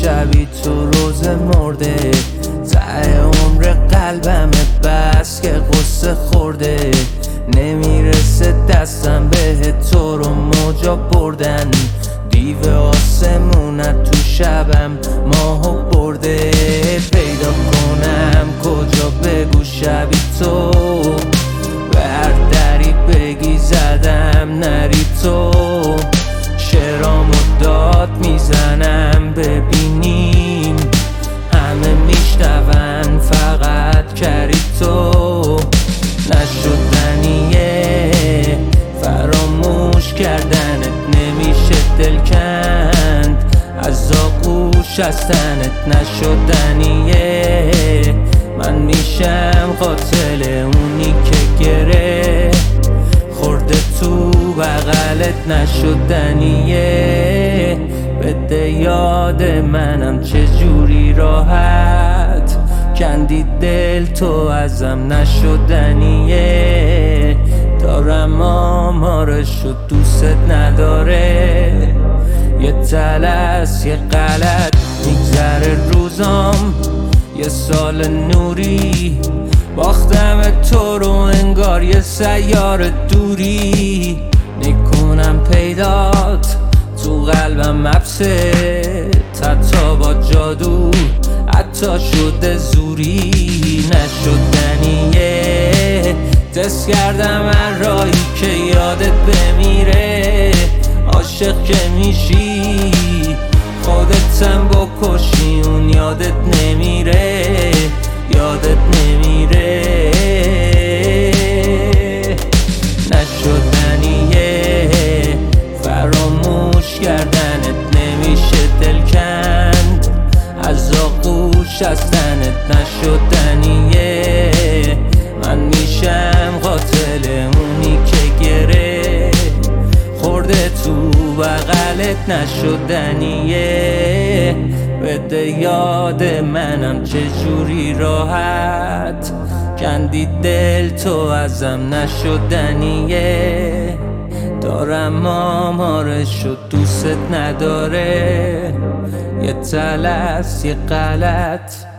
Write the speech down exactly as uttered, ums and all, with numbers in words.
شبی تو روز مرده، ته عمر قلبم بس که قصه خورده. نمیرسه دستم به تو رو موجا بردن، دیو آسمونت تو شبم ماهو برده. پیدا کنم کجا بگو شبی تو، به هر دری بگی زدم نری تو. شعرامو داد میزنم ببینیم همه میشنون فقط کری تو. نشدنیه فراموش کردنت، نمیشه دل کند از آغوش از تنت. نشدنیه من میشم قاتل اونی که گره خورده تو بغلت. نشدنیه بده یاد منم چجوری راحت کندی دل تو ازم. نشدنیه دارم آمارشو دوست نداره، یه تلس یه غلط میگذره روزام. یه سال نوری باختم تو رو انگار یه سیار دوری. نکنم پیدات تو قلبم حبسه، حتی با جادو حتی شده زوری. نشدنیه دست کردم هر راهی که یادت بمیره. عاشق که میشی خودتم بکشی اون یادت نمیره، یادت نمیره. نشدنیه فراموش کردنت، نمیشه دل کند از آغوش از تنت. نشدنیه من میشم قاتل اونی که گره خورده تو بغلت. نشدنیه بده یاد منم چجوری راحت کندی دل تو ازم. نشدنیه دارم آمارشو دوست نداره، یه تلس یه غلط